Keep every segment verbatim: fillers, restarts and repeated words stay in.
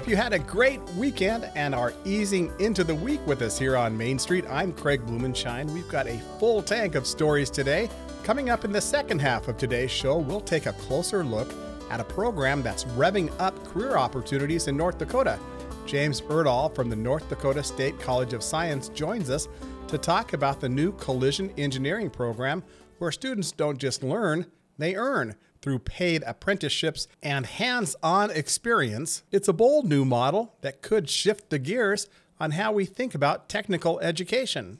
hope you had a great weekend and are easing into the week with us here on Main Street. I'm Craig Blumenshine. We've got a full tank of stories today. Coming up in the second half of today's show, we'll take a closer look at a program that's revving up career opportunities in North Dakota. James Erdahl from the North Dakota State College of Science joins us to talk about the new collision engineering program where students don't just learn, they earn through paid apprenticeships and hands-on experience. It's a bold new model that could shift the gears on how we think about technical education.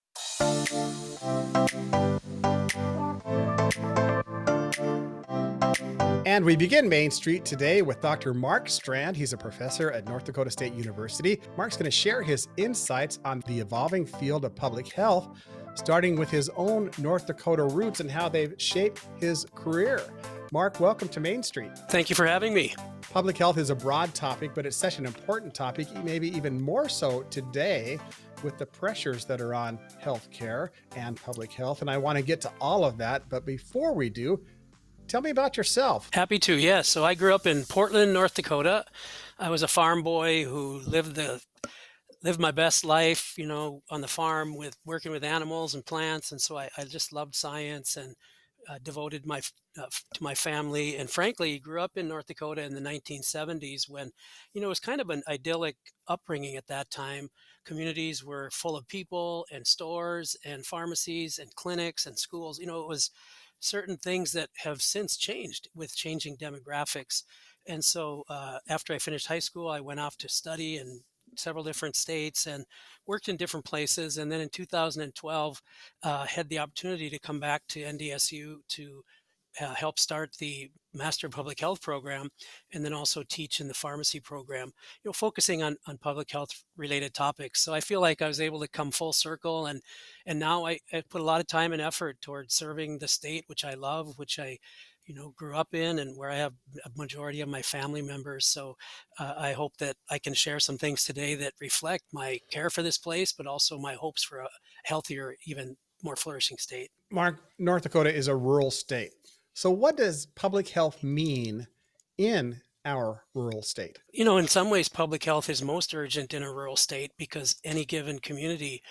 And we begin Main Street today with Doctor Mark Strand. He's a professor at North Dakota State University. Mark's going to share his insights on the evolving field of public health, starting with his own North Dakota roots and how they've shaped his career. Mark, welcome to Main Street. Thank you for having me. Public health is a broad topic, but it's such an important topic, maybe even more so today with the pressures that are on healthcare and public health. And I want to get to all of that. But before we do, tell me about yourself. Happy to, yes. So I grew up in Portland, North Dakota. I was a farm boy who lived the lived my best life, you know, on the farm with working with animals and plants. And so I, I just loved science and uh, devoted my uh, to my family. And frankly, grew up in North Dakota in the nineteen seventies when, you know, it was kind of an idyllic upbringing at that time. Communities were full of people and stores and pharmacies and clinics and schools. You know, it was certain things that have since changed with changing demographics. And so uh, after I finished high school, I went off to study in several different states and worked in different places. And then in two thousand twelve, uh, had the opportunity to come back to N D S U to uh, help start the Master of Public Health program, and then also teach in the pharmacy program, you know, focusing on, on public health related topics. So I feel like I was able to come full circle, and and now I, I put a lot of time and effort towards serving the state, which I love, which I, you know, grew up in, and where I have a majority of my family members. So uh, I hope that I can share some things today that reflect my care for this place, but also my hopes for a healthier, even more flourishing state. Mark, North Dakota is a rural state. So what does public health mean in our rural state? You know, in some ways, public health is most urgent in a rural state because any given community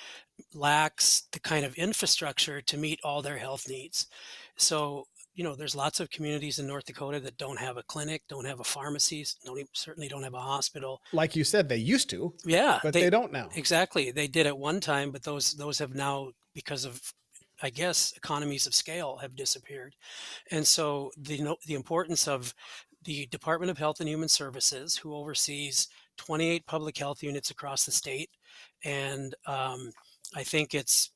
lacks the kind of infrastructure to meet all their health needs. So, you know, there's lots of communities in North Dakota that don't have a clinic, don't have a pharmacy, don't even, certainly don't have a hospital. Like you said, they used to, yeah, but they, they don't now. Exactly. They did at one time, but those those have now, because of, I guess, economies of scale, have disappeared. And so the you know, the importance of the Department of Health and Human Services, who oversees twenty-eight public health units across the state, and um, I think it's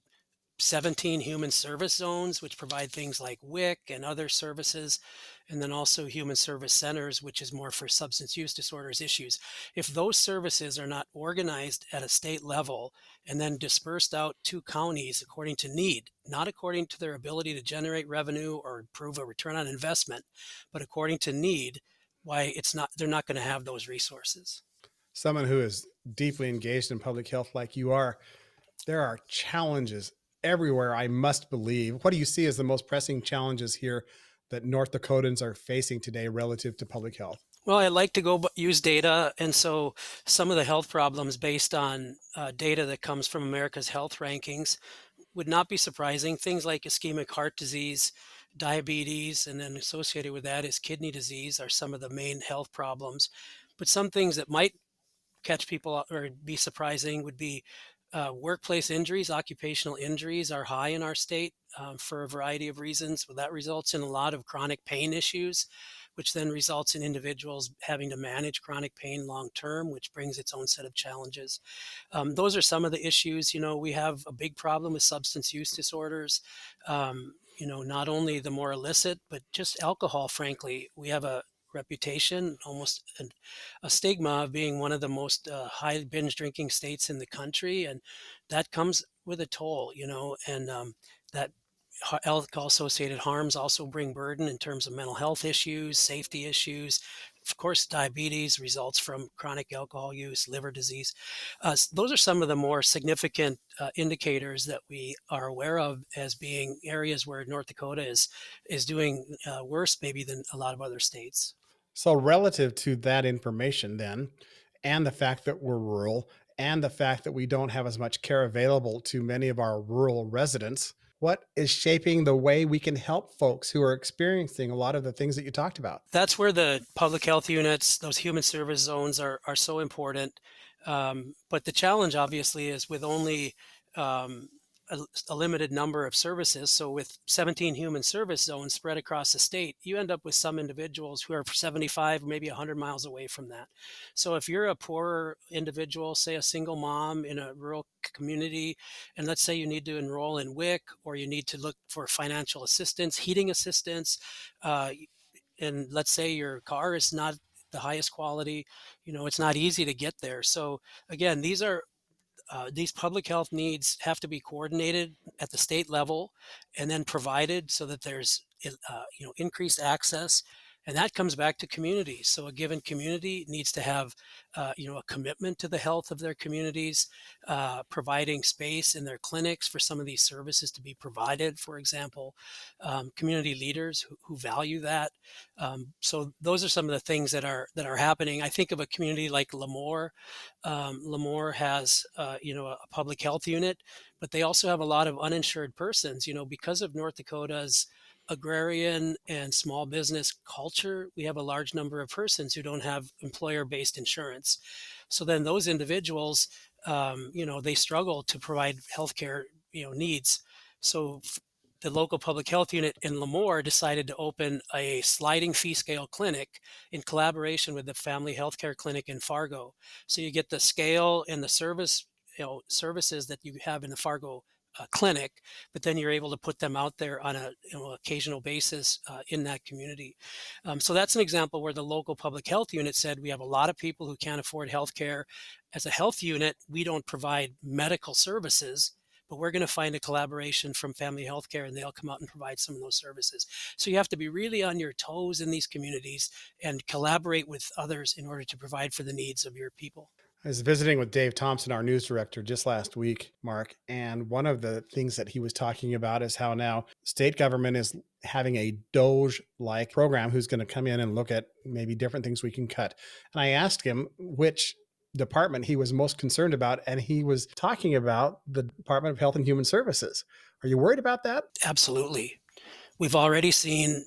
seventeen human service zones, which provide things like W I C and other services, and then also human service centers, which is more for substance use disorders issues. If those services are not organized at a state level and then dispersed out to counties according to need, not according to their ability to generate revenue or improve a return on investment, but according to need, why it's not, they're not going to have those resources. Someone who is deeply engaged in public health like you are, there are challenges everywhere, I must believe. What do you see as the most pressing challenges here that North Dakotans are facing today relative to public health? Well, I like to go use data. And so some of the health problems based on uh, data that comes from America's health rankings would not be surprising. Things like ischemic heart disease, diabetes, and then associated with that is kidney disease are some of the main health problems. But some things that might catch people or be surprising would be Uh, workplace injuries, occupational injuries are high in our state um, for a variety of reasons. Well, that results in a lot of chronic pain issues, which then results in individuals having to manage chronic pain long term, which brings its own set of challenges. Um, those are some of the issues. You know, we have a big problem with substance use disorders. Um, you know, not only the more illicit, but just alcohol, frankly. We have a reputation, almost a, a stigma of being one of the most uh, high binge drinking states in the country. And that comes with a toll, you know, and um, that alcohol associated harms also bring burden in terms of mental health issues, safety issues. Of course, diabetes results from chronic alcohol use, liver disease. Uh, those are some of the more significant uh, indicators that we are aware of as being areas where North Dakota is is doing uh, worse maybe than a lot of other states. So, relative to that information, then, and the fact that we're rural, and the fact that we don't have as much care available to many of our rural residents, what is shaping the way we can help folks who are experiencing a lot of the things that you talked about? That's where the public health units, those human service zones are are so important. Um, but the challenge obviously is with only um, a, a limited number of services. So with seventeen human service zones spread across the state, you end up with some individuals who are seventy-five, maybe one hundred miles away from that. So if you're a poorer individual, say a single mom in a rural c- community, and let's say you need to enroll in W I C or you need to look for financial assistance, heating assistance, uh, and let's say your car is not the highest quality, you know, it's not easy to get there. So again, these are uh, these public health needs have to be coordinated at the state level and then provided so that there's uh, you know increased access, and that comes back to communities. So a given community needs to have uh, you know a commitment to the health of their communities, uh, providing space in their clinics for some of these services to be provided, for example, um, community leaders who, who value that. Um, so those are some of the things that are that are happening. I think of a community like Lemoore. um, Lemoore has, uh, you know, a public health unit, but they also have a lot of uninsured persons. You know, because of North Dakota's agrarian and small business culture, we have a large number of persons who don't have employer-based insurance. So then those individuals, um, you know, they struggle to provide healthcare, you know, needs. So f- the local public health unit in Lemoore decided to open a sliding fee scale clinic in collaboration with the family healthcare clinic in Fargo. So you get the scale and the service, you know, services that you have in the Fargo uh, clinic, but then you're able to put them out there on a you know occasional basis uh, in that community. Um, so that's an example where the local public health unit said we have a lot of people who can't afford health care. As a health unit, we don't provide medical services, but we're going to find a collaboration from family healthcare and they'll come out and provide some of those services. So you have to be really on your toes in these communities and collaborate with others in order to provide for the needs of your people. I was visiting with Dave Thompson, our news director, just last week, Mark, and one of the things that he was talking about is how now state government is having a Doge like program who's going to come in and look at maybe different things we can cut. And I asked him which department he was most concerned about, and he was talking about the Department of Health and Human Services. Are you worried about that? Absolutely. We've already seen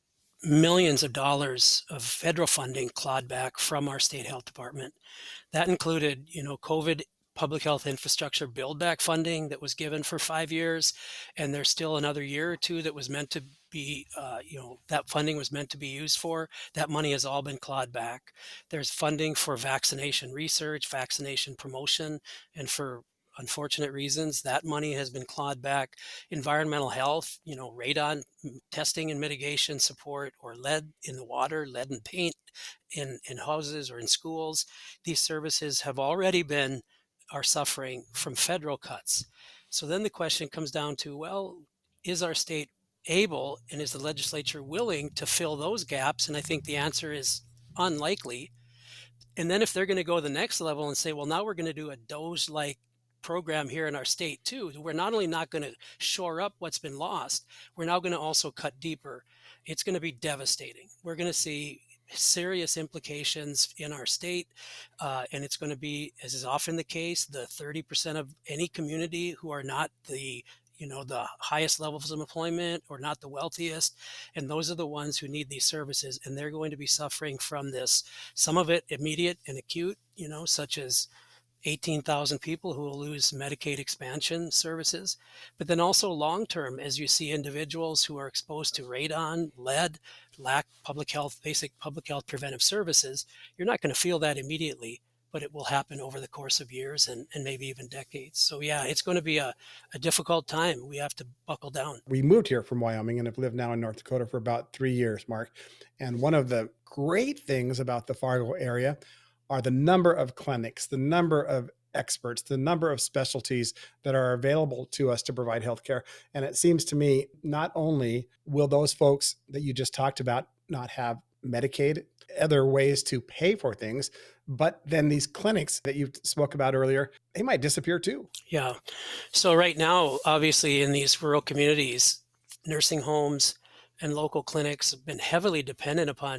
millions of dollars of federal funding clawed back from our state health department. That included, you know, COVID public health infrastructure build back funding that was given for five years. And there's still another year or two that was meant to be, uh, you know, that funding was meant to be used for. That money has all been clawed back. There's funding for vaccination research, vaccination promotion, and for unfortunate reasons, that money has been clawed back. Environmental health, you know, radon testing and mitigation support, or lead in the water, lead in paint in, in houses or in schools. These services have already been are suffering from federal cuts. So then the question comes down to, well, is our state able and is the legislature willing to fill those gaps? And I think the answer is unlikely. And then if they're going to go the next level and say, well, now we're going to do a Doge like program here in our state too, we're not only not going to shore up what's been lost, we're now going to also cut deeper. It's going to be devastating. We're going to see serious implications in our state, uh, and it's going to be, as is often the case, the thirty percent of any community who are not the you know the highest levels of employment or not the wealthiest, and those are the ones who need these services, and they're going to be suffering from this. Some of it immediate and acute, you know such as eighteen thousand people who will lose Medicaid expansion services, but then also long term, as you see individuals who are exposed to radon, lead, lack public health, basic public health preventive services. You're not going to feel that immediately, but it will happen over the course of years and, and maybe even decades. So yeah, it's going to be a, a difficult time. We have to buckle down. We moved here from Wyoming and have lived now in North Dakota for about three years, Mark. And one of the great things about the Fargo area are the number of clinics, the number of experts, the number of specialties that are available to us to provide healthcare. And it seems to me, not only will those folks that you just talked about not have Medicaid, other ways to pay for things, but then these clinics that you spoke about earlier, they might disappear too. Yeah. So right now, obviously in these rural communities, nursing homes and local clinics have been heavily dependent upon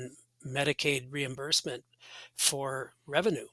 Medicaid reimbursement for revenue.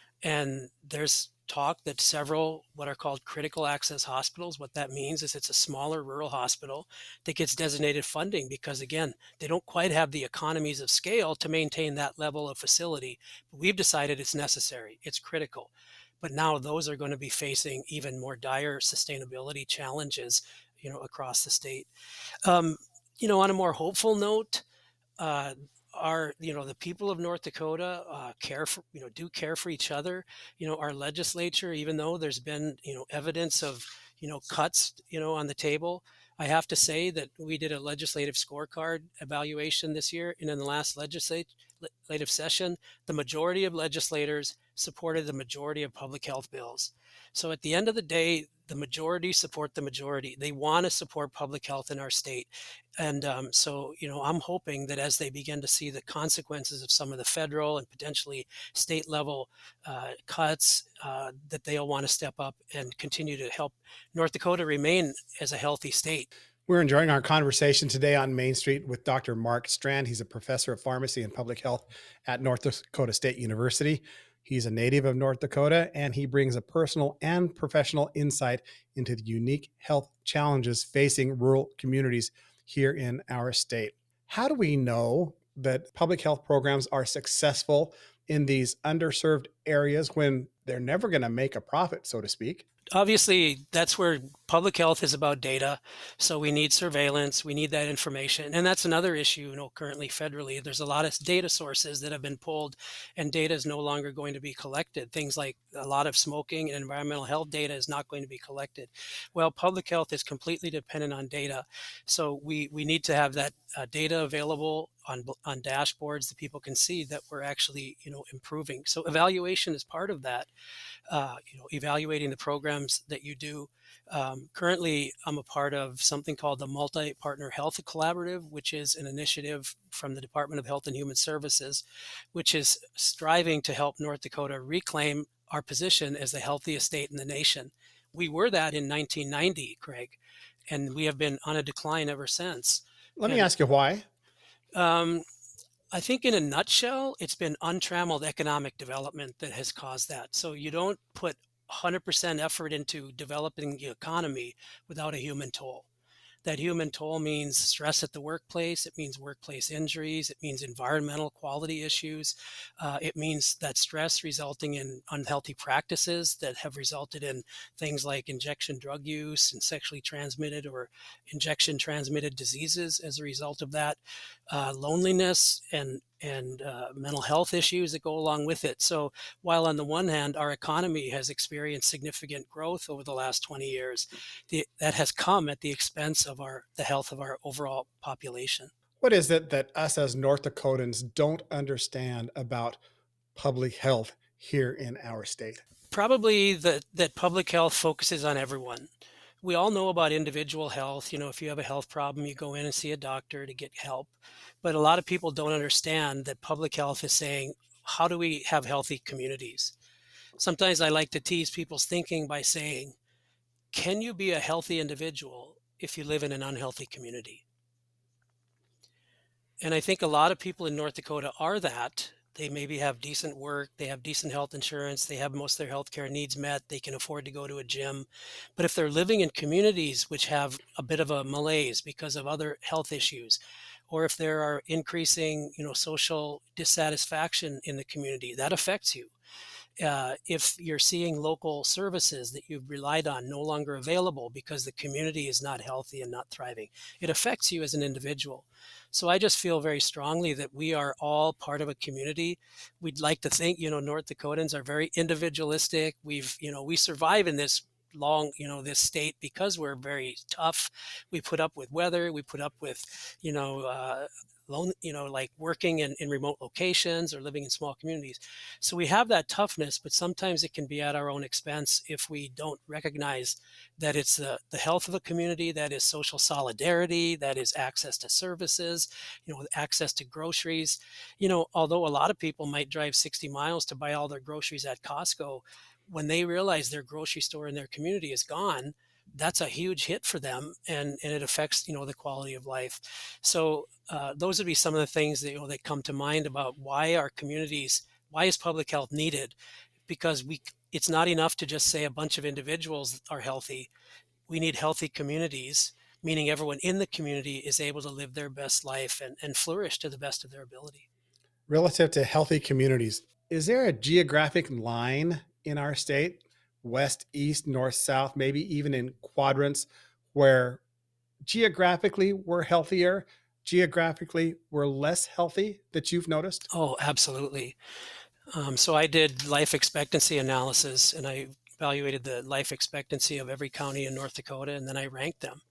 And there's talk that several what are called critical access hospitals, what that means is it's a smaller rural hospital that gets designated funding because, again, they don't quite have the economies of scale to maintain that level of facility. But we've decided it's necessary, it's critical. But now those are going to be facing even more dire sustainability challenges, you know, across the state. Um, you know, on a more hopeful note, uh, our you know the people of North Dakota uh, care for you know do care for each other. You know our legislature, even though there's been you know evidence of you know cuts you know on the table, I have to say that we did a legislative scorecard evaluation this year, and in the last legislate- legislative session, the majority of legislators supported the majority of public health bills. So at the end of the day, the majority support the majority. They want to support public health in our state. And um, so, you know, I'm hoping that as they begin to see the consequences of some of the federal and potentially state level uh, cuts, uh, that they'll want to step up and continue to help North Dakota remain as a healthy state. We're enjoying our conversation today on Main Street with Doctor Mark Strand. He's a professor of pharmacy and public health at North Dakota State University. He's a native of North Dakota, and he brings a personal and professional insight into the unique health challenges facing rural communities here in our state. How do we know that public health programs are successful in these underserved areas when they're never going to make a profit, so to speak? Obviously, that's where public health is about data. So we need surveillance, we need that information. And that's another issue, you know, currently federally. There's a lot of data sources that have been pulled, and data is no longer going to be collected. Things like a lot of smoking and environmental health data is not going to be collected. Well, public health is completely dependent on data. So we, we need to have that uh, data available on, on dashboards that people can see that we're actually, you know, improving. So evaluation is part of that. Uh, you know, evaluating the programs that you do. Um, currently, I'm a part of something called the Multi-Partner Health Collaborative, which is an initiative from the Department of Health and Human Services, which is striving to help North Dakota reclaim our position as the healthiest state in the nation. We were that in nineteen ninety, Craig, and we have been on a decline ever since. Let me And ask you why. um, I think in a nutshell, it's been untrammeled economic development that has caused that. So you don't put one hundred percent effort into developing the economy without a human toll. That human toll means stress at the workplace. It means workplace injuries. It means environmental quality issues. Uh, it means that stress resulting in unhealthy practices that have resulted in things like injection drug use and sexually transmitted or injection transmitted diseases as a result of that, uh, loneliness and and uh, mental health issues that go along with it. So while on the one hand, our economy has experienced significant growth over the last twenty years, the, that has come at the expense of our the health of our overall population. What is it that us as North Dakotans don't understand about public health here in our state? Probably that that public health focuses on everyone. We all know about individual health. You know, if you have a health problem, you go in and see a doctor to get help. But a lot of people don't understand that public health is saying, how do we have healthy communities? Sometimes I like to tease people's thinking by saying, can you be a healthy individual if you live in an unhealthy community? And I think a lot of people in North Dakota are that. They maybe have decent work, they have decent health insurance, they have most of their healthcare needs met, they can afford to go to a gym. But if they're living in communities which have a bit of a malaise because of other health issues, or if there are increasing, you know, social dissatisfaction in the community, that affects you. Uh, if you're seeing local services that you've relied on no longer available because the community is not healthy and not thriving, it affects you as an individual. So I just feel very strongly that we are all part of a community. We'd like to think, you know, North Dakotans are very individualistic. We've, you know, we survive in this long, you know, this state because we're very tough. We put up with weather. We put up with, you know, uh, lone, you know, like working in, in remote locations or living in small communities. So we have that toughness, but sometimes it can be at our own expense if we don't recognize that it's the, the health of a community, that is social solidarity, that is access to services, you know, access to groceries. You know, although a lot of people might drive sixty miles to buy all their groceries at Costco, when they realize their grocery store in their community is gone, that's a huge hit for them, and and it affects, you know, the quality of life. So uh, those would be some of the things that, you know, that come to mind about why our communities, why is public health needed? Because we it's not enough to just say a bunch of individuals are healthy. We need healthy communities, meaning everyone in the community is able to live their best life and, and flourish to the best of their ability. Relative to healthy communities, is there a geographic line in our state, west, east, north, south, maybe even in quadrants, where geographically we're healthier, geographically we're less healthy that you've noticed? Oh, absolutely. Um, so I did life expectancy analysis, and I evaluated the life expectancy of every county in North Dakota, and then I ranked them.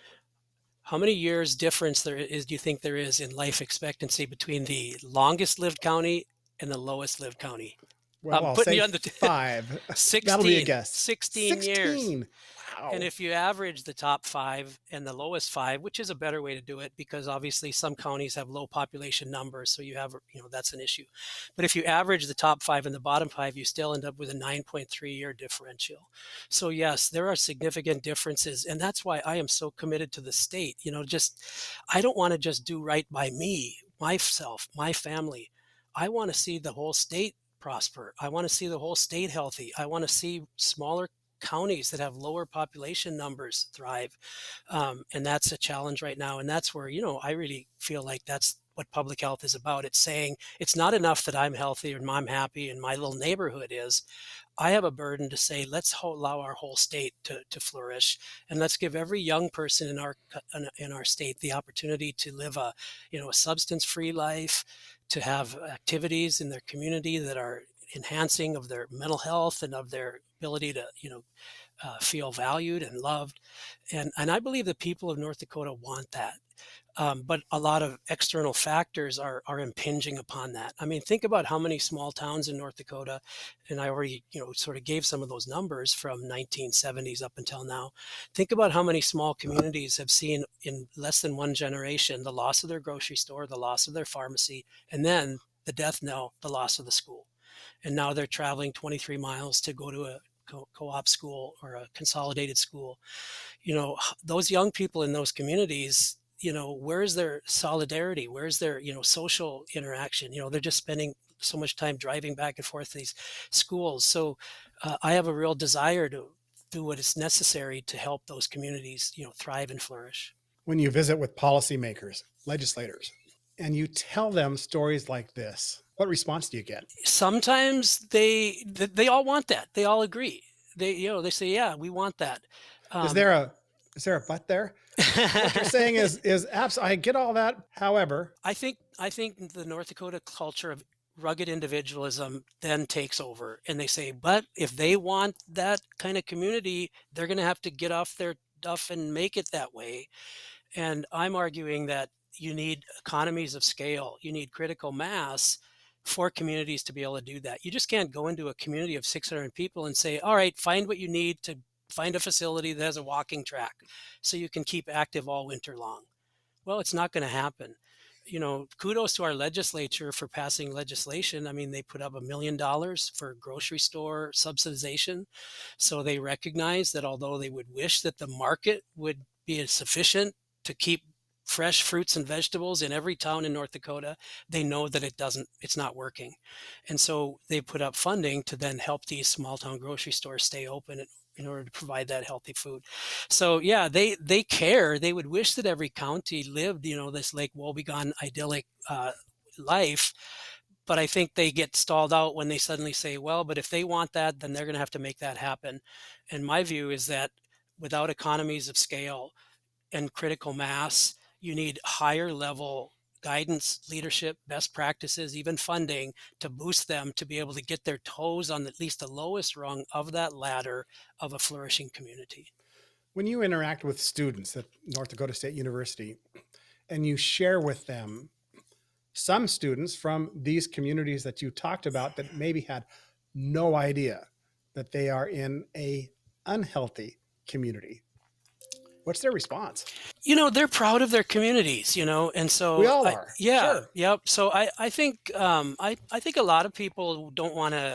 How many years difference there is do you think there is in life expectancy between the longest lived county and the lowest lived county? Well, I'm I'll putting say you on the five. That'll be a sixteen, guess. sixteen years. sixteen. And Wow. if you average the top five and the lowest five, which is a better way to do it because obviously some counties have low population numbers, so you have, you know, that's an issue. But if you average the top five and the bottom five, you still end up with a nine point three year differential. So yes, there are significant differences, and that's why I am so committed to the state. You know, just I don't want to just do right by me, myself, my family. I want to see the whole state prosper. I want to see the whole state healthy. I want to see smaller counties that have lower population numbers thrive. Um, and that's a challenge right now. And that's where, you know, I really feel like that's what public health is about. It's saying it's not enough that I'm healthy and I'm happy and my little neighborhood is. I have a burden to say, let's ho- allow our whole state to, to flourish, and let's give every young person in our co- in in our state the opportunity to live a, you know, a substance-free life, to have activities in their community that are enhancing of their mental health and of their ability to, you know, uh, feel valued and loved. And and I believe the people of North Dakota want that. Um, but a lot of external factors are are impinging upon that. I mean, think about how many small towns in North Dakota, and I already, you know, sort of gave some of those numbers from nineteen seventies up until now. Think about how many small communities have seen in less than one generation the loss of their grocery store, the loss of their pharmacy, and then the death knell, the loss of the school. And now they're traveling twenty-three miles to go to a co- co-op school or a consolidated school. You know, those young people in those communities, you know, where's their solidarity? Where's their, you know, social interaction? You know, they're just spending so much time driving back and forth to these schools. So uh, I have a real desire to do what is necessary to help those communities, you know, thrive and flourish. When you visit with policymakers, legislators, and you tell them stories like this, what response do you get? Sometimes they th- they all want that. They all agree. They, you know, they say, yeah, we want that. Is Um, there a is there a but there? What you're saying is is abs I get all that. However, I think I think the North Dakota culture of rugged individualism then takes over, and they say, but if they want that kind of community, they're going to have to get off their duff and make it that way. And I'm arguing that you need economies of scale, you need critical mass for communities to be able to do that. You just can't go into a community of six hundred people and say, all right, find what you need to find a facility that has a walking track so you can keep active all winter long. Well, it's not going to happen. You know, kudos to our legislature for passing legislation. I mean, they put up a million dollars for grocery store subsidization. So they recognize that although they would wish that the market would be sufficient to keep fresh fruits and vegetables in every town in North Dakota, they know that it doesn't, it's not working. And so they put up funding to then help these small town grocery stores stay open in order to provide that healthy food. So yeah, they they care. They would wish that every county lived, you know, this Lake Wobegon idyllic uh, life. But I think they get stalled out when they suddenly say, well, but if they want that, then they're going to have to make that happen. And my view is that without economies of scale and critical mass, you need higher level guidance, leadership, best practices, even funding to boost them to be able to get their toes on at least the lowest rung of that ladder of a flourishing community. when you interact with students at North Dakota State University and you share with them some students from these communities that you talked about that maybe had no idea that they are in a unhealthy community, what's their response? You know, they're proud of their communities, you know, and We so all I are, yeah, sure. yep. So I I think um I I think a lot of people don't want to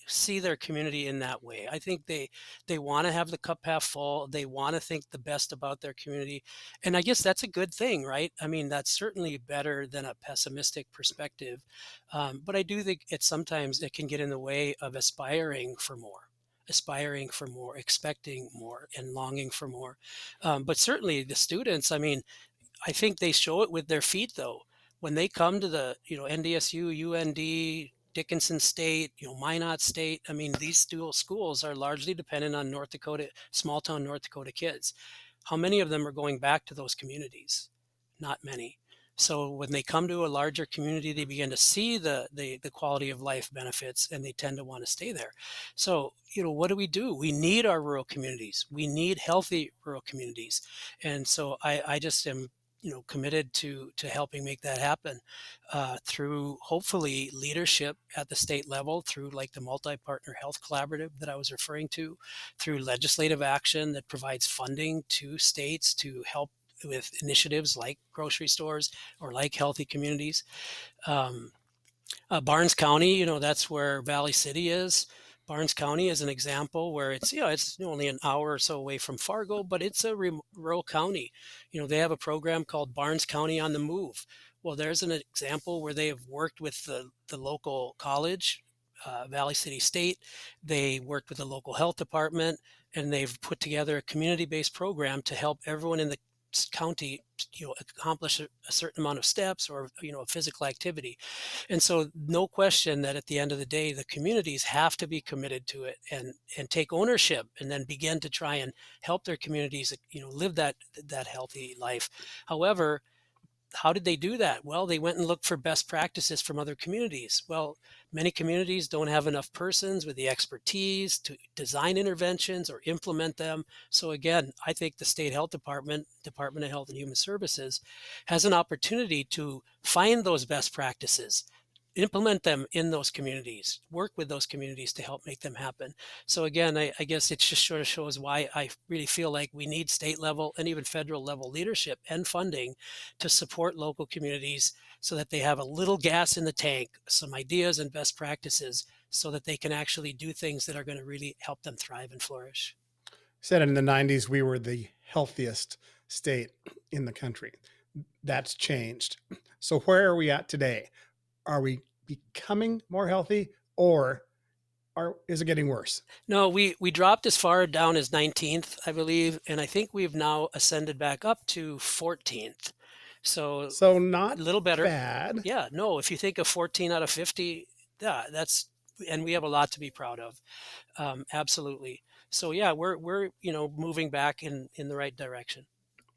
see their community in that way. I think they they want to have the cup half full. They want to think the best about their community, and I guess that's a good thing, right? I mean, that's certainly better than a pessimistic perspective. Um, but I do think it sometimes it can get in the way of aspiring for more, aspiring for more, expecting more, and longing for more. Um, but certainly the students, I mean, I think they show it with their feet though. When they come to the, you know, N D S U, U N D, Dickinson State, you know, Minot State, I mean, these dual schools are largely dependent on North Dakota, small town North Dakota kids. How many of them are going back to those communities? Not many. So when they come to a larger community, they begin to see the, the the quality of life benefits, and they tend to want to stay there. So, you know, what do we do? We need our rural communities. We need healthy rural communities. And so I, I just am, you know, committed to to helping make that happen uh, through hopefully leadership at the state level, through like the multi-partner health collaborative that I was referring to, through legislative action that provides funding to states to help with initiatives like grocery stores or like healthy communities. Um, uh, Barnes County, you know, that's where Valley City is. Barnes County is an example where it's, you know, it's only an hour or so away from Fargo, but it's a rem- rural county. You know, they have a program called Barnes County on the Move. Well, there's an example where they have worked with the, the local college, uh, Valley City State. They worked with the local health department, and they've put together a community-based program to help everyone in the county, you know, accomplish a, a certain amount of steps or, you know, a physical activity. And so no question that at the end of the day, the communities have to be committed to it and, and take ownership, and then begin to try and help their communities, you know, live that, that healthy life. However, how did they do that? Well, they went and looked for best practices from other communities. Well, many communities don't have enough persons with the expertise to design interventions or implement them. So again, I think the state health department, Department of Health and Human Services, has an opportunity to find those best practices, implement them in those communities, work with those communities to help make them happen. So again, I, I guess it just sort of shows why I really feel like we need state level and even federal level leadership and funding to support local communities so that they have a little gas in the tank, some ideas and best practices, so that they can actually do things that are going to really help them thrive and flourish. Said in the nineties, we were the healthiest state in the country. That's changed. So where are we at today? Are we becoming more healthy, or are, is it getting worse? No, we, we dropped as far down as nineteenth, I believe, and I think we've now ascended back up to fourteenth. So, So not a little better. bad. Yeah, no, if you think of fourteen out of fifty, yeah, that's, and we have a lot to be proud of. Um, absolutely. So yeah, we're, we're, you know, moving back in, in the right direction.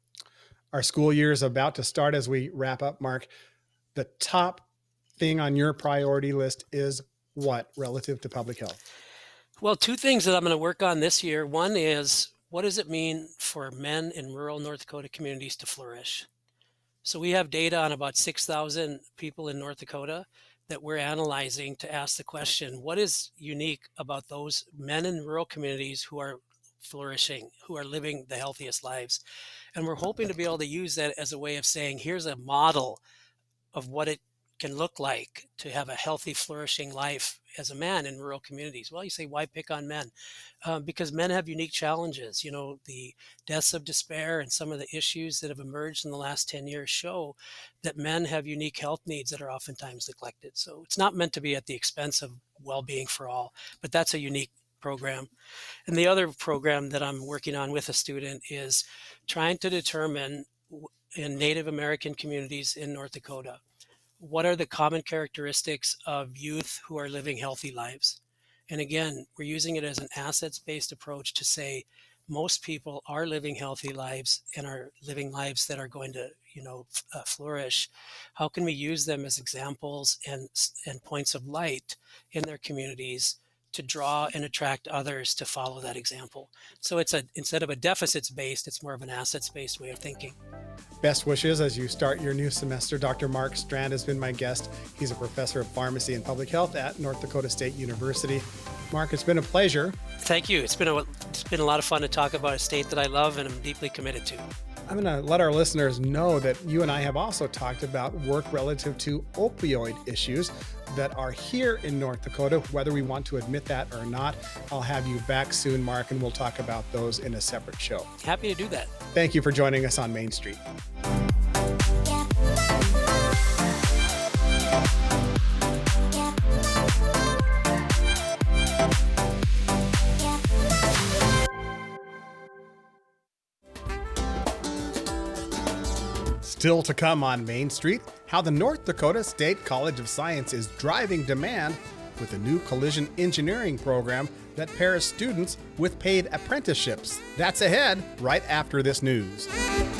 Our school year is about to start as we wrap up, Mark. The top thing on your priority list is what relative to public health? Well, two things that I'm going to work on this year. One is, what does it mean for men in rural North Dakota communities to flourish? So we have data on about six thousand people in North Dakota that we're analyzing to ask the question, what is unique about those men in rural communities who are flourishing, who are living the healthiest lives? And we're hoping to be able to use that as a way of saying, here's a model of what it can look like to have a healthy, flourishing life as a man in rural communities. Well, you say, why pick on men? Um, because men have unique challenges. You know, the deaths of despair and some of the issues that have emerged in the last ten years show that men have unique health needs that are oftentimes neglected. So it's not meant to be at the expense of well-being for all, but that's a unique program. And the other program that I'm working on with a student is trying to determine in Native American communities in North Dakota, what are the common characteristics of youth who are living healthy lives? And again, we're using it as an assets-based approach to say most people are living healthy lives and are living lives that are going to, you know, uh, flourish. How can we use them as examples and and points of light in their communities to draw and attract others to follow that example? So it's a, instead of a deficits based, it's more of an assets based way of thinking. Best wishes as you start your new semester. Doctor Mark Strand has been my guest. He's a professor of pharmacy and public health at North Dakota State University. Mark, it's been a pleasure. Thank you. It's been a, it's been a lot of fun to talk about a state that I love and I'm deeply committed to. I'm going to let our listeners know that you and I have also talked about work relative to opioid issues that are here in North Dakota, whether we want to admit that or not. I'll have you back soon, Mark, and we'll talk about those in a separate show. Happy to do that. Thank you for joining us on Main Street. Still to come on Main Street, how the North Dakota State College of Science is driving demand with a new collision engineering program that pairs students with paid apprenticeships. That's ahead right after this news.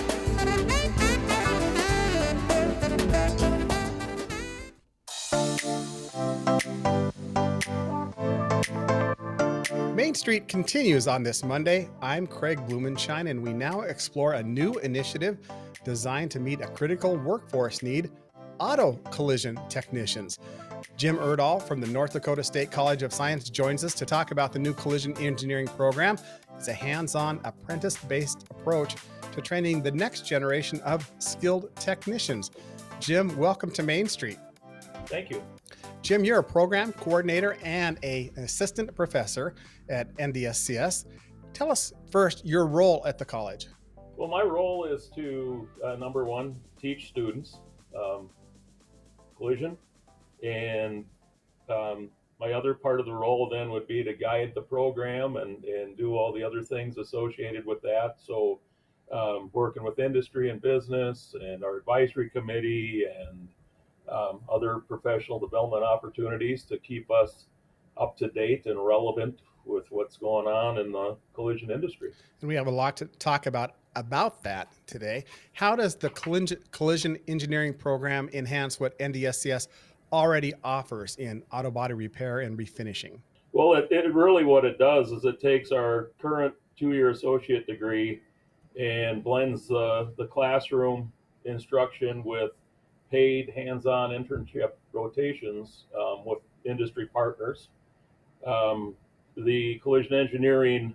Main Street continues on this Monday. I'm Craig Blumenshine, and we now explore a new initiative designed to meet a critical workforce need: auto collision technicians. Jim Erdahl from the North Dakota State College of Science joins us to talk about the new collision engineering program. It's a hands-on, apprentice-based approach to training the next generation of skilled technicians. Jim, welcome to Main Street. Thank you. Jim, you're a program coordinator and a, an assistant professor at N D S C S. Tell us first your role at the college. Well, my role is to, uh, number one, teach students um, collision. And um, my other part of the role then would be to guide the program and, and do all the other things associated with that. So um, working with industry and business and our advisory committee and um, other professional development opportunities to keep us up to date and relevant with what's going on in the collision industry. And we have a lot to talk about about that today. How does the collision, collision engineering program enhance what N D S C S already offers in auto body repair and refinishing? Well, it, it really what it does is it takes our current two-year associate degree and blends the, the classroom instruction with paid hands-on internship rotations um, with industry partners. Um, the collision engineering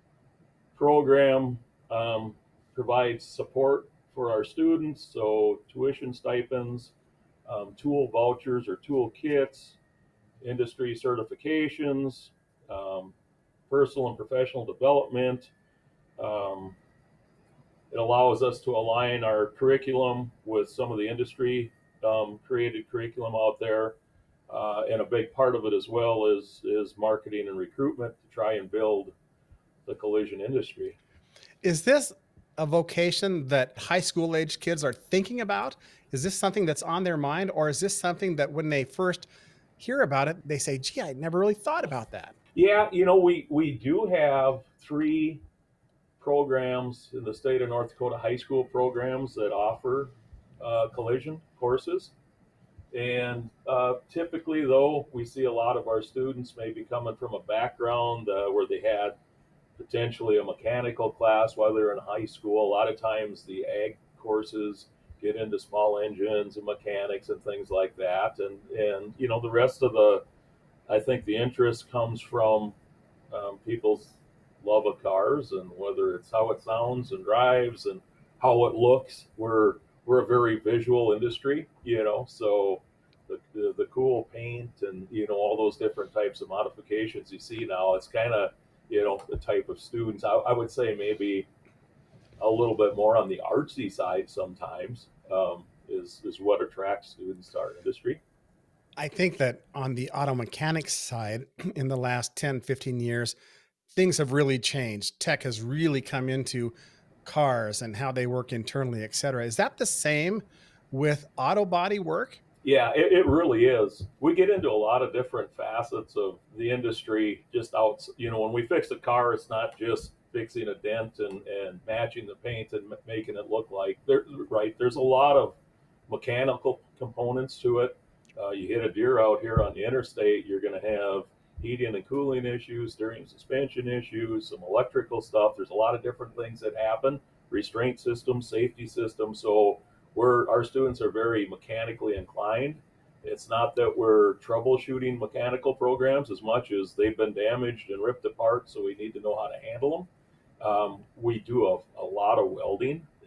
program um, provides support for our students, so tuition stipends, um, tool vouchers or tool kits, industry certifications, um, personal and professional development. Um, it allows us to align our curriculum with some of the industry um, created curriculum out there. Uh, and a big part of it as well is, is marketing and recruitment to try and build the collision industry. Is this a vocation that high school age kids are thinking about? Is this something that's on their mind, or is this something that when they first hear about it, they say, gee, I never really thought about that? Yeah, you know, we, we do have three programs in the state of North Dakota, high school programs that offer uh, collision courses. And uh, typically, though, we see a lot of our students maybe coming from a background uh, where they had potentially a mechanical class while they're in high school. A lot of times the ag courses get into small engines and mechanics and things like that. And, and you know, the rest of the, I think the interest comes from um, people's love of cars, and whether it's how it sounds and drives and how it looks. We're we're a very visual industry, you know, so the, the, the cool paint and, you know, all those different types of modifications you see now, it's kind of, you know, the type of students. I, I would say maybe a little bit more on the artsy side sometimes um, is, is what attracts students to our industry. I think that on the auto mechanics side, in the last ten, fifteen years, things have really changed. Tech has really come into cars and how they work internally, et cetera. Is that the same with auto body work? Yeah, it, it really is. We get into a lot of different facets of the industry just out, you know, when we fix a car, it's not just fixing a dent and, and matching the paint and making it look like, there, right, there's a lot of mechanical components to it. Uh, you hit a deer out here on the interstate, you're going to have heating and cooling issues, steering suspension issues, some electrical stuff. There's a lot of different things that happen, restraint systems, safety systems. So we're, our students are very mechanically inclined. It's not that we're troubleshooting mechanical programs as much as they've been damaged and ripped apart, so we need to know how to handle them. Um, we do a, a lot of welding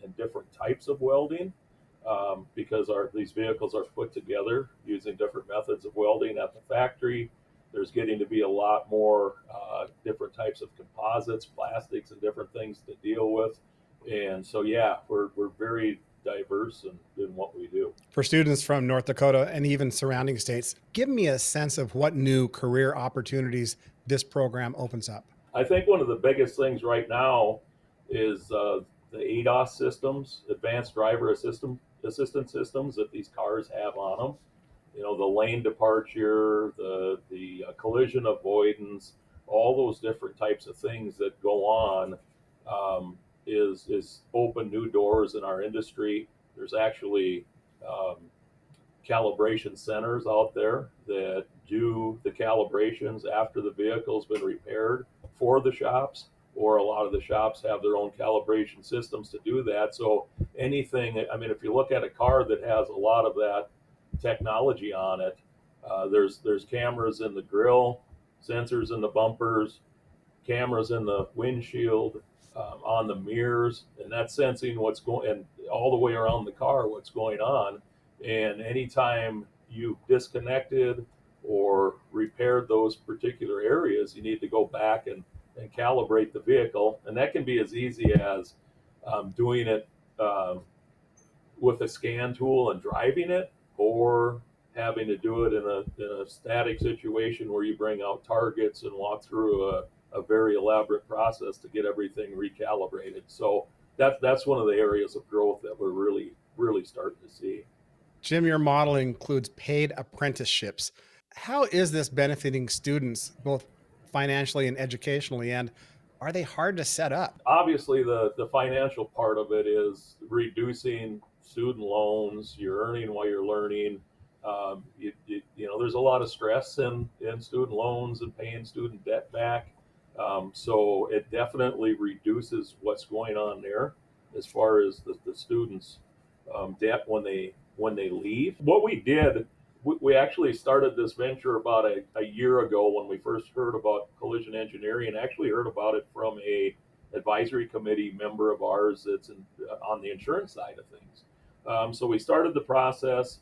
and different types of welding, um, because our these vehicles are put together using different methods of welding at the factory. There's getting to be a lot more uh, different types of composites, plastics, and different things to deal with. And so, yeah, we're, we're very diverse in, in what we do. For students from North Dakota and even surrounding states, give me a sense of what new career opportunities this program opens up. I think one of the biggest things right now is uh, the A D A S systems, advanced driver assistant, assistance systems that these cars have on them. You know, the lane departure, the the uh, collision avoidance, all those different types of things that go on um, is is open new doors in our industry. There's actually um, calibration centers out there that do the calibrations after the vehicle's been repaired for the shops, or a lot of the shops have their own calibration systems to do that. So anything, I mean, if you look at a car that has a lot of that technology on it, uh, there's there's cameras in the grill, sensors in the bumpers, cameras in the windshield, um, on the mirrors, and that's sensing what's going, and all the way around the car what's going on. And anytime you disconnected or repaired those particular areas, you need to go back and, and calibrate the vehicle, and that can be as easy as um, doing it um, with a scan tool and driving it, or having to do it in a, in a static situation where you bring out targets and walk through a, a very elaborate process to get everything recalibrated. So that's that's one of the areas of growth that we're really, really starting to see. Jim, your model includes paid apprenticeships. How is this benefiting students, both financially and educationally, and are they hard to set up? Obviously, the, the financial part of it is reducing student loans. You're earning while you're learning. Um, you, you, you know, there's a lot of stress in, in student loans and paying student debt back. Um, so it definitely reduces what's going on there as far as the, the students' um, debt when they when they leave. What we did, we, we actually started this venture about a, a year ago when we first heard about collision engineering, and actually heard about it from a advisory committee member of ours that's in, uh, on the insurance side of things. Um, so we started the process.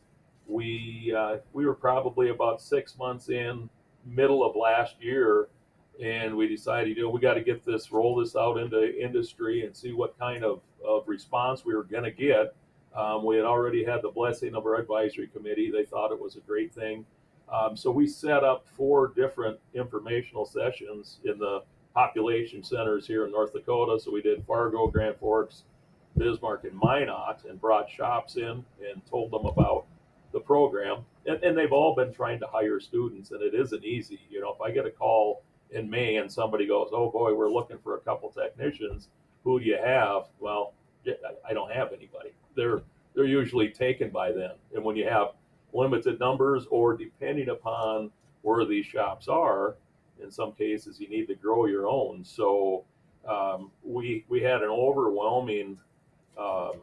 We uh, we were probably about six months in, middle of last year, and we decided, you know, we got to get this, roll this out into industry and see what kind of, of response we were going to get. Um, we had already had the blessing of our advisory committee. They thought it was a great thing. Um, so we set up four different informational sessions in the population centers here in North Dakota. So we did Fargo, Grand Forks, Bismarck, and Minot, and brought shops in and told them about the program. And, and they've all been trying to hire students, and it isn't easy. You know, if I get a call in May and somebody goes, oh boy, we're looking for a couple technicians, who do you have? Well, I don't have anybody. They're they're usually taken by then. And when you have limited numbers, or depending upon where these shops are, in some cases you need to grow your own. So um, we we had an overwhelming um,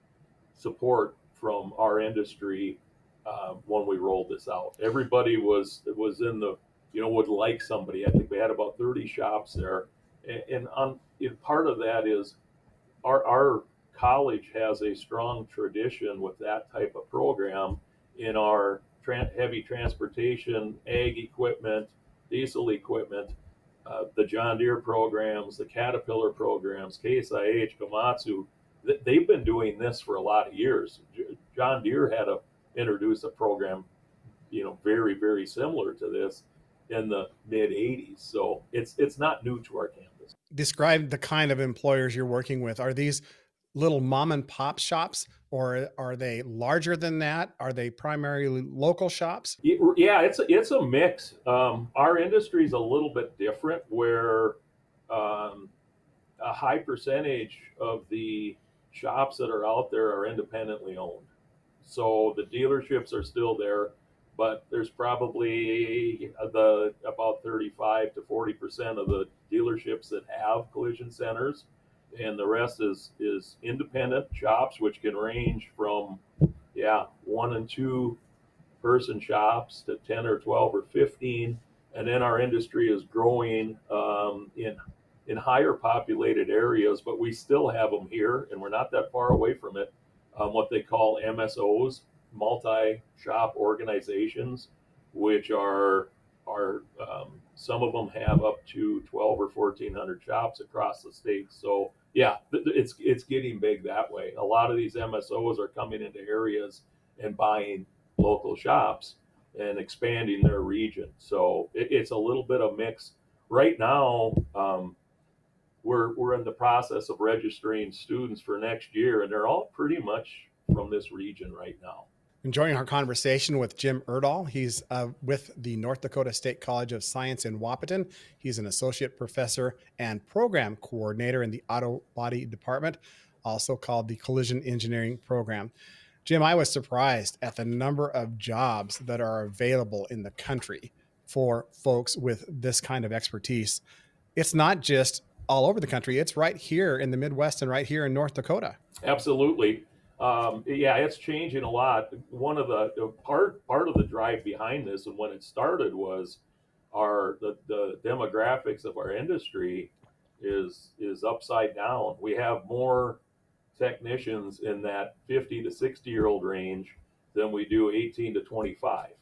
support from our industry uh, when we rolled this out. Everybody was was in the, you know, would like somebody. I think we had about thirty shops there, and, and on and part of that is our our college has a strong tradition with that type of program in our tra- heavy transportation, ag equipment, diesel equipment, uh, the John Deere programs, the Caterpillar programs, Case I H, Komatsu. Th- they've been doing this for a lot of years. J- John Deere had to introduce a program, you know, very, very similar to this in the mid eighties. So it's it's not new to our campus. Describe the kind of employers you're working with. Are these little mom and pop shops, or are they larger than that? Are they primarily local shops? Yeah, it's a, it's a mix. Um, our industry is a little bit different, where um, a high percentage of the shops that are out there are independently owned. So the dealerships are still there, but there's probably the about thirty-five to forty percent of the dealerships that have collision centers, and the rest is is independent shops, which can range from yeah one and two person shops to ten or twelve or fifteen. And then our industry is growing um, in in higher populated areas, but we still have them here, and we're not that far away from it. Um, what they call M S Os, multi-shop organizations, which are are um, some of them have up to twelve or fourteen hundred shops across the state. So yeah, it's it's getting big that way. A lot of these M S Os are coming into areas and buying local shops and expanding their region. So it, it's a little bit of mix. Right now, um, we're we're in the process of registering students for next year, and they're all pretty much from this region right now. Enjoying our conversation with Jim Erdahl. He's uh, with the North Dakota State College of Science in Wahpeton. He's an associate professor and program coordinator in the auto body department, also called the Collision Engineering Program. Jim, I was surprised at the number of jobs that are available in the country for folks with this kind of expertise. It's not just all over the country. It's right here in the Midwest and right here in North Dakota. Absolutely. Um, yeah, it's changing a lot. One of the part part of the drive behind this, and when it started, was our the, the demographics of our industry is is upside down. We have more technicians in that fifty to sixty year old range than we do eighteen to twenty-five.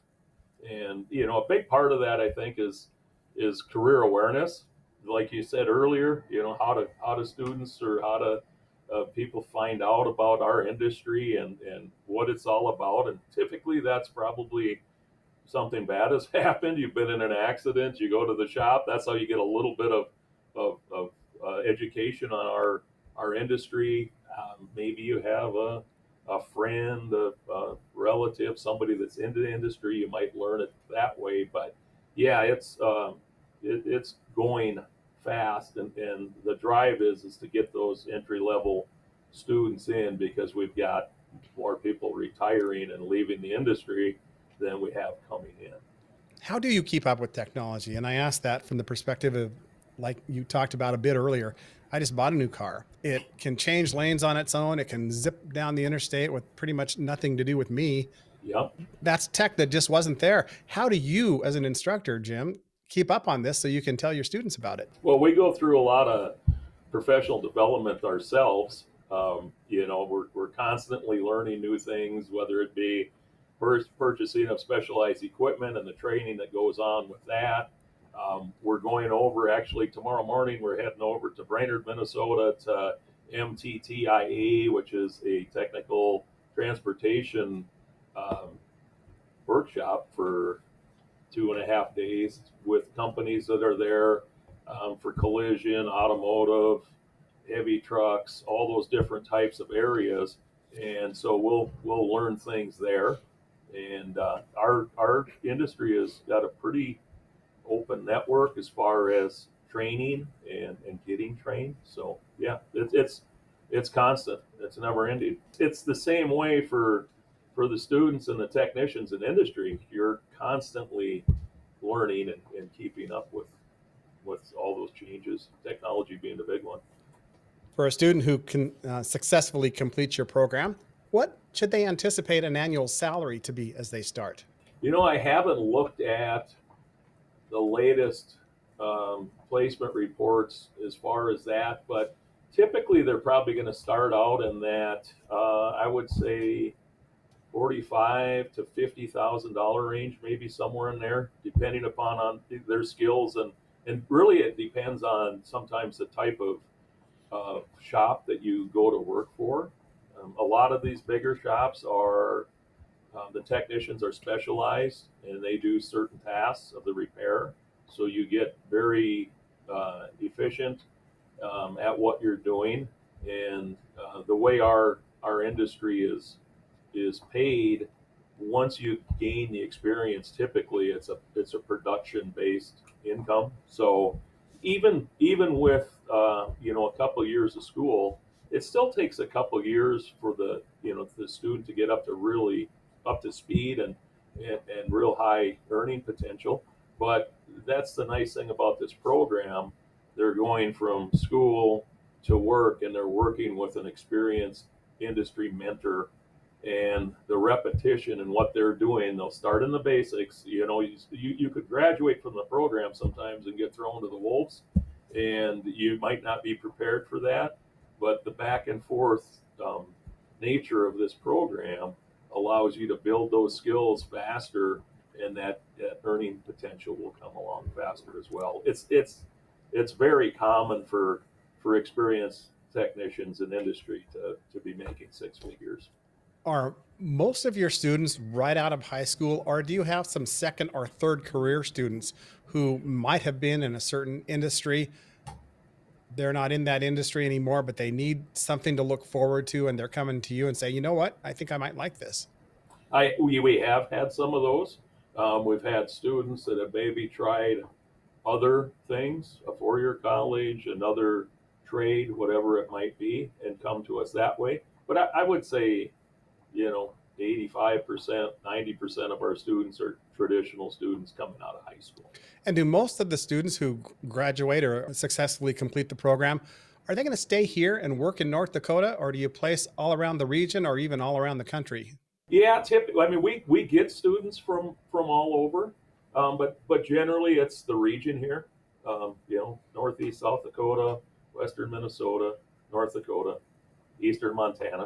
And you know, a big part of that, I think, is is career awareness. Like you said earlier, you know, how to how do students or how to uh, people find out about our industry and and what it's all about. And typically, that's probably something bad has happened. You've been in an accident. You go to the shop. That's how you get a little bit of of, of uh, education on our our industry. Um, maybe you have a a friend, a, a relative, somebody that's into the industry. You might learn it that way. But yeah, it's um, it, it's going fast, and, and the drive is is to get those entry level students in, because we've got more people retiring and leaving the industry than we have coming in. How do you keep up with technology? And I ask that from the perspective of, like you talked about a bit earlier, I just bought a new car. It can change lanes on its own. It can zip down the interstate with pretty much nothing to do with me. Yep. That's tech that just wasn't there. How do you, as an instructor, Jim, keep up on this so you can tell your students about it? Well, we go through a lot of professional development ourselves. Um, you know, we're, we're constantly learning new things, whether it be first purchasing of specialized equipment and the training that goes on with that. Um, we're going over, actually tomorrow morning, we're heading over to Brainerd, Minnesota to M T T I A, which is a technical transportation um, workshop for two and a half days with companies that are there um, for collision, automotive, heavy trucks, all those different types of areas. And so we'll we'll learn things there. And uh, our our industry has got a pretty open network as far as training and, and getting trained. So yeah, it, it's it's constant. It's never ending. It's the same way for for the students and the technicians in industry. You're constantly learning and, and keeping up with with all those changes, technology being the big one. For a student who can uh, successfully complete your program, what should they anticipate an annual salary to be as they start? You know, I haven't looked at the latest um, placement reports as far as that, but typically they're probably going to start out in that uh, I would say forty-five to fifty thousand dollar range, maybe somewhere in there, depending upon on their skills, and and really it depends on sometimes the type of uh, shop that you go to work for. Um, a lot of these bigger shops are um, the technicians are specialized and they do certain tasks of the repair, so you get very uh, efficient um, at what you're doing. And uh, the way our our industry is is paid, once you gain the experience, typically it's a it's a production based income. So even even with uh, you know a couple of years of school, it still takes a couple of years for the you know the student to get up to really up to speed and and, and real high earning potential. But that's the nice thing about this program. They're going from school to work, and they're working with an experienced industry mentor. And the repetition and what they're doing, they'll start in the basics. You know, you, you could graduate from the program sometimes and get thrown to the wolves. and you might not be prepared for that. But the back and forth um, nature of this program allows you to build those skills faster, and that, that earning potential will come along faster as well. It's it's it's very common for for experienced technicians in industry to, to be making six figures. Are most of your students right out of high school, or do you have some second or third career students who might have been in a certain industry? They're not in that industry anymore, but they need something to look forward to, and they're coming to you and say, you know what, I think I might like this. I we, we have had some of those. Um, we've had students that have maybe tried other things, a four-year college, another trade, whatever it might be, and come to us that way. But I, I would say, you know, eighty-five percent, ninety percent of our students are traditional students coming out of high school. And do most of the students who graduate or successfully complete the program, are they going to stay here and work in North Dakota, or do you place all around the region or even all around the country? Yeah, typically, I mean, we, we get students from, from all over, um, but but generally it's the region here. Um, you know, Northeast South Dakota, Western Minnesota, North Dakota, Eastern Montana.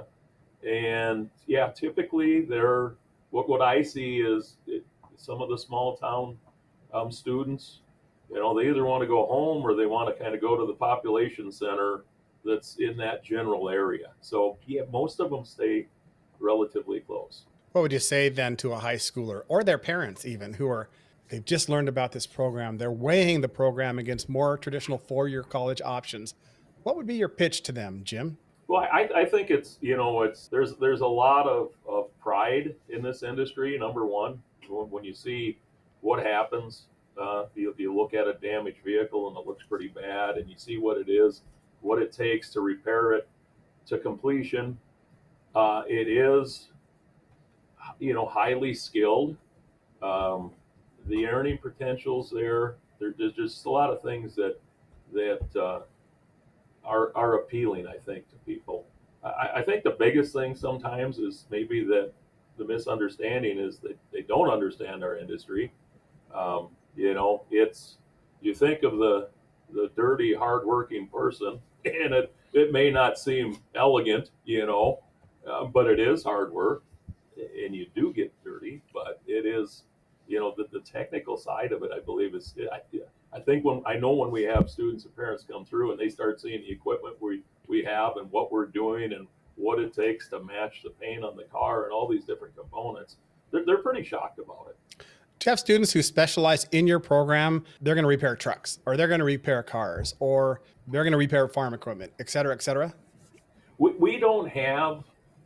And yeah, typically they're what what I see is it, some of the small town um, students. You know, they either want to go home or they want to kind of go to the population center that's in that general area. So yeah, most of them stay relatively close. What would you say then to a high schooler or their parents, even who are, they've just learned about this program, they're weighing the program against more traditional four-year college options? What would be your pitch to them, Jim? Well, I, I think it's you know it's there's there's a lot of, of pride in this industry. Number one, when you see what happens, uh, you, you look at a damaged vehicle and it looks pretty bad, and you see what it is, what it takes to repair it to completion. Uh, it is, you know, highly skilled. Um, the earning potentials there. there. There's just a lot of things that that uh, are are appealing, I think, to people. I, I think the biggest thing sometimes is maybe that the misunderstanding is that they don't understand our industry. Um, you know, it's you think of the the dirty, hardworking person, and it it may not seem elegant, you know, uh, but it is hard work, and you do get dirty, but it is, you know, the, the technical side of it. I believe is I, I think when I know when we have students and parents come through and they start seeing the equipment we we have and what we're doing and what it takes to match the paint on the car and all these different components, they're, they're pretty shocked about it. Do you have students who specialize in your program? They're going to repair trucks, or they're going to repair cars, or they're going to repair farm equipment, et cetera, et cetera? We, we don't have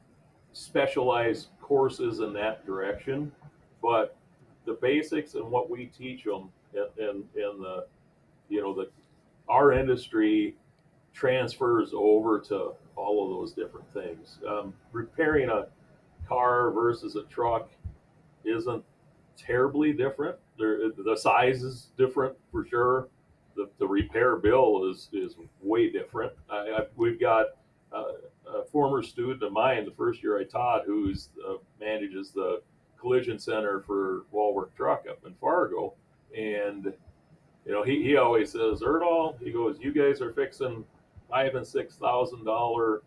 specialized courses in that direction, but the basics and what we teach them in, in, in the, you know, the our industry transfers over to all of those different things. Um, repairing a car versus a truck isn't terribly different. There, the size is different for sure. The, the repair bill is is way different. I, I, we've got uh, a former student of mine, the first year I taught, who's uh, manages the collision center for Walwork Truck up in Fargo, and you know he, he always says, Erdahl, he goes, you guys are fixing five and six thousand dollar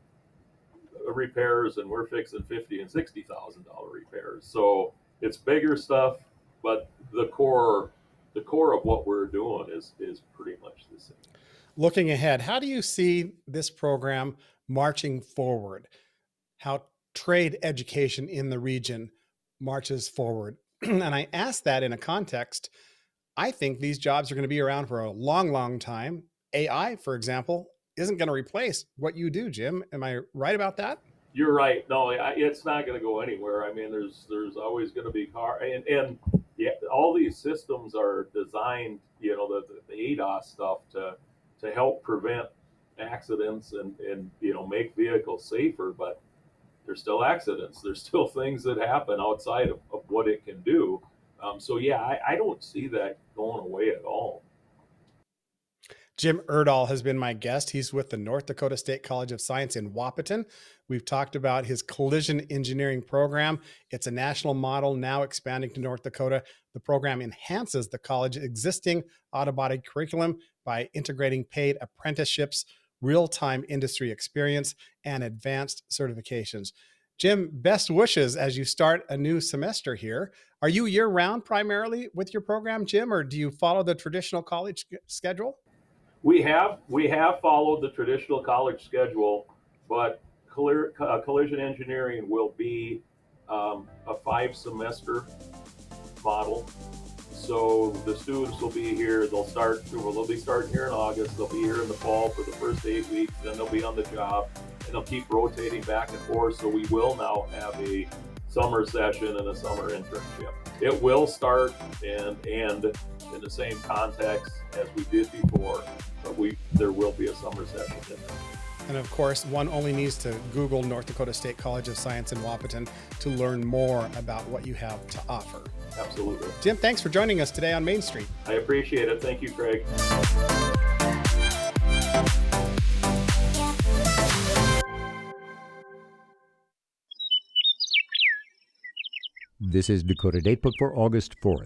repairs, and we're fixing fifty and sixty thousand dollar repairs. So it's bigger stuff, but the core the core of what we're doing is is pretty much the same. Looking ahead, how do you see this program marching forward? How trade education in the region marches forward? And I ask that in a context, I think these jobs are going to be around for a long, long time. A I, for example, isn't going to replace what you do, Jim. Am I right about that? You're right. No, it's not going to go anywhere. I mean, there's there's always going to be car and and yeah, all these systems are designed, you know, the, the A D A S stuff to to help prevent accidents and and you know make vehicles safer. But there's still accidents. There's still things that happen outside of, of what it can do. Um, so yeah, I, I don't see that going away at all. Jim Erdahl has been my guest. He's with the North Dakota State College of Science in Wahpeton. We've talked about his collision engineering program. It's a national model now expanding to North Dakota. The program enhances the college's existing auto body curriculum by integrating paid apprenticeships, real-time industry experience, and advanced certifications. Jim, best wishes as you start a new semester here. Are you year-round primarily with your program, Jim, or do you follow the traditional college schedule? We have we have followed the traditional college schedule, but clear, uh, collision engineering will be um, a five-semester model. So the students will be here. They'll start. Well, they'll be starting here in August. They'll be here in the fall for the first eight weeks. Then they'll be on the job, and they'll keep rotating back and forth. So we will now have a summer session and a summer internship. It will start and end in the same context as we did before, but we there will be a summer session in there. And of course, one only needs to Google North Dakota State College of Science in Wahpeton to learn more about what you have to offer. Absolutely. Jim, thanks for joining us today on Main Street. I appreciate it. Thank you, Craig. This is Dakota Datebook for August fourth.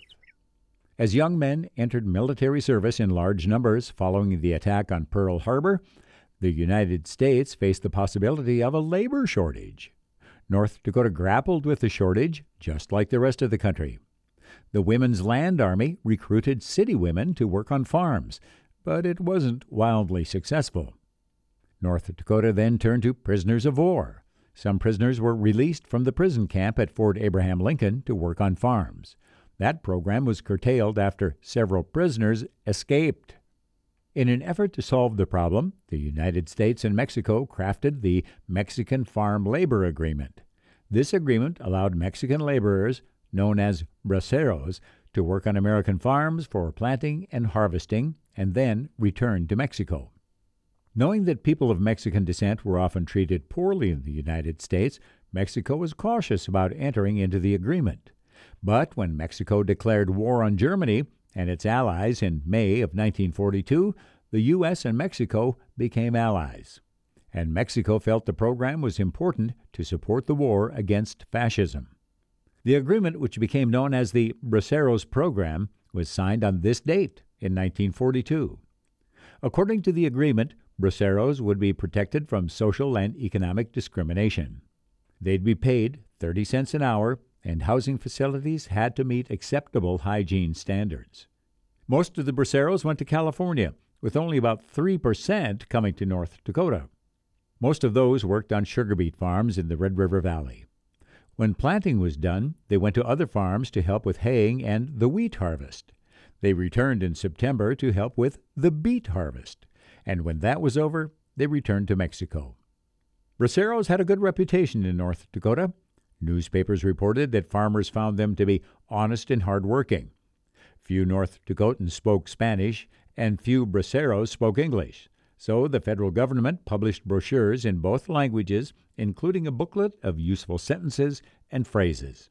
As young men entered military service in large numbers following the attack on Pearl Harbor, the United States faced the possibility of a labor shortage. North Dakota grappled with the shortage, just like the rest of the country. The Women's Land Army recruited city women to work on farms, but it wasn't wildly successful. North Dakota then turned to prisoners of war. Some prisoners were released from the prison camp at Fort Abraham Lincoln to work on farms. That program was curtailed after several prisoners escaped. In an effort to solve the problem, the United States and Mexico crafted the Mexican Farm Labor Agreement. This agreement allowed Mexican laborers, known as braceros, to work on American farms for planting and harvesting, and then return to Mexico. Knowing that people of Mexican descent were often treated poorly in the United States, Mexico was cautious about entering into the agreement. But when Mexico declared war on Germany and its allies in May of nineteen forty-two, the U S and Mexico became allies. And Mexico felt the program was important to support the war against fascism. The agreement, which became known as the Braceros Program, was signed on this date in nineteen forty-two. According to the agreement, braceros would be protected from social and economic discrimination. They'd be paid thirty cents an hour, and housing facilities had to meet acceptable hygiene standards. Most of the braceros went to California, with only about three percent coming to North Dakota. Most of those worked on sugar beet farms in the Red River Valley. When planting was done, they went to other farms to help with haying and the wheat harvest. They returned in September to help with the beet harvest, and when that was over, they returned to Mexico. Braceros had a good reputation in North Dakota. Newspapers reported that farmers found them to be honest and hardworking. Few North Dakotans spoke Spanish, and few braceros spoke English, so the federal government published brochures in both languages, including a booklet of useful sentences and phrases.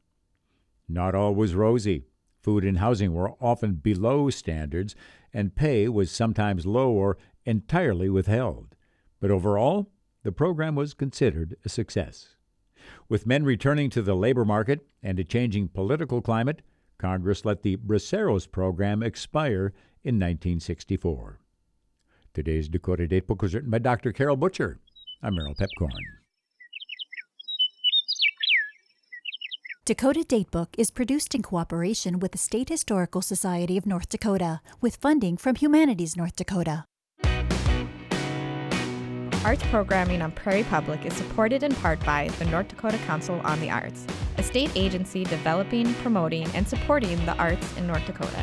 Not all was rosy. Food and housing were often below standards, and pay was sometimes low or entirely withheld. But overall, the program was considered a success. With men returning to the labor market and a changing political climate, Congress let the Braceros program expire in nineteen sixty-four. Today's Dakota Datebook was written by Doctor Carol Butcher. I'm Merrill Pepcorn. Dakota Datebook is produced in cooperation with the State Historical Society of North Dakota, with funding from Humanities North Dakota. Arts programming on Prairie Public is supported in part by the North Dakota Council on the Arts, a state agency developing, promoting, and supporting the arts in North Dakota.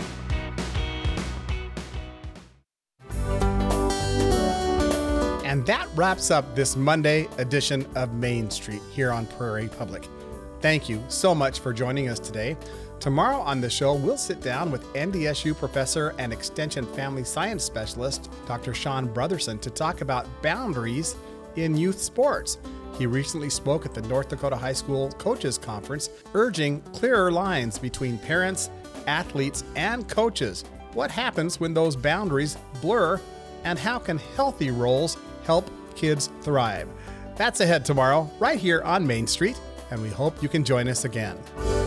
And that wraps up this Monday edition of Main Street here on Prairie Public. Thank you so much for joining us today. Tomorrow on the show, we'll sit down with N D S U professor and Extension Family Science specialist, Doctor Sean Brotherson, to talk about boundaries in youth sports. He recently spoke at the North Dakota High School Coaches Conference, urging clearer lines between parents, athletes, and coaches. What happens when those boundaries blur, and how can healthy roles help kids thrive? That's ahead tomorrow, right here on Main Street, and we hope you can join us again.